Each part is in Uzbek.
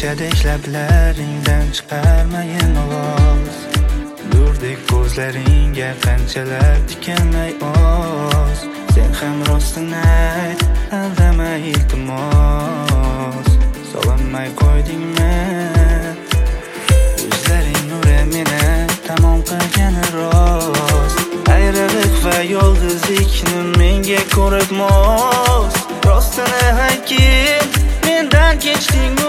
Kechadek lablaringdan chiqarmayin ovoz, nurdek ko'zlaringga qanchalar tikanmay oz. Sen ham rostini ayt, aldama iltimos. Sog'inmay qo'ydingmi? Yuzlaring nuri meni tamom qilgani rost. Ayriliq va yolg'izlikni menga ko'rikmos. Rostini aytgin, mendan kechdingmi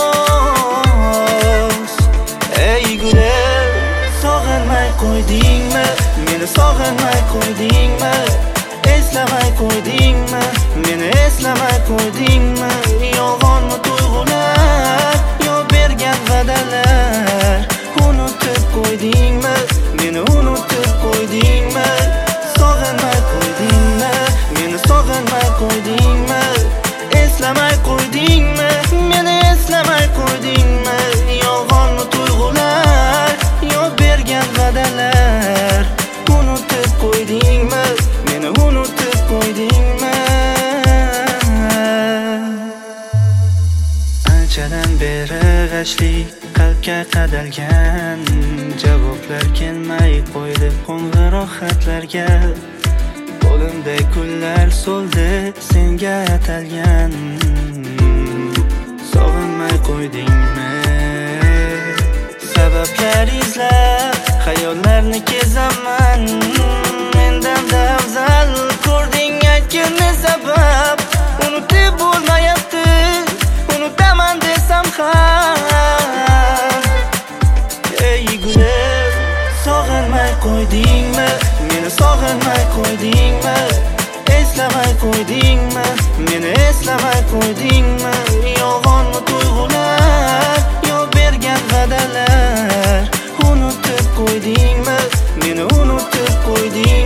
voz? Ey gulim, sog'inmay qo'ydingmi? Meni sog'inmay qo'ydingmi? Eslamay qo'ydingmi? Meni eslamay qo'ydingmi? Yolg'onmi tuyg'ular, yo bergan va'dalar? Unutib qo'ydingmi? Meni unutib qo'ydingmi? Sog'inmay qo'ydingmi? Meni sog'inmay qo'ydingmi? Eslamay qo'ydingmi? Meni eslamay qo'ydingmi? Yolg'onmi tuyg'ular, yo bergan va'dalar? Unutib qo'ydingmi? Meni unutib qo'ydingmi? Anchadan beri g'ashlik qalbga qadalgan, javoblar kelmay qo'ydi qo'ng'iroq xatlarga. Qo'limda kunlar so'ldi senga atalgan. Sog'inmay qo'ydingmi? Sabablar izlab xayollarni kezaman. Mendanda afzal ko'rding, aytgin ne sabab? Unutib bo'lmayapti, unutaman desam ham. Ey gulim, sog'inmay qo'ydingmi? Meni sog'inmay qo'ydingmi? Eslamay qo'ydingmi? Meni eslamay qo'ydingmi? Yolg'onmi tuyg'ular, yo bergan va'dalar? Unutib qo'ydingmi? Meni unutib qo'ydingmi?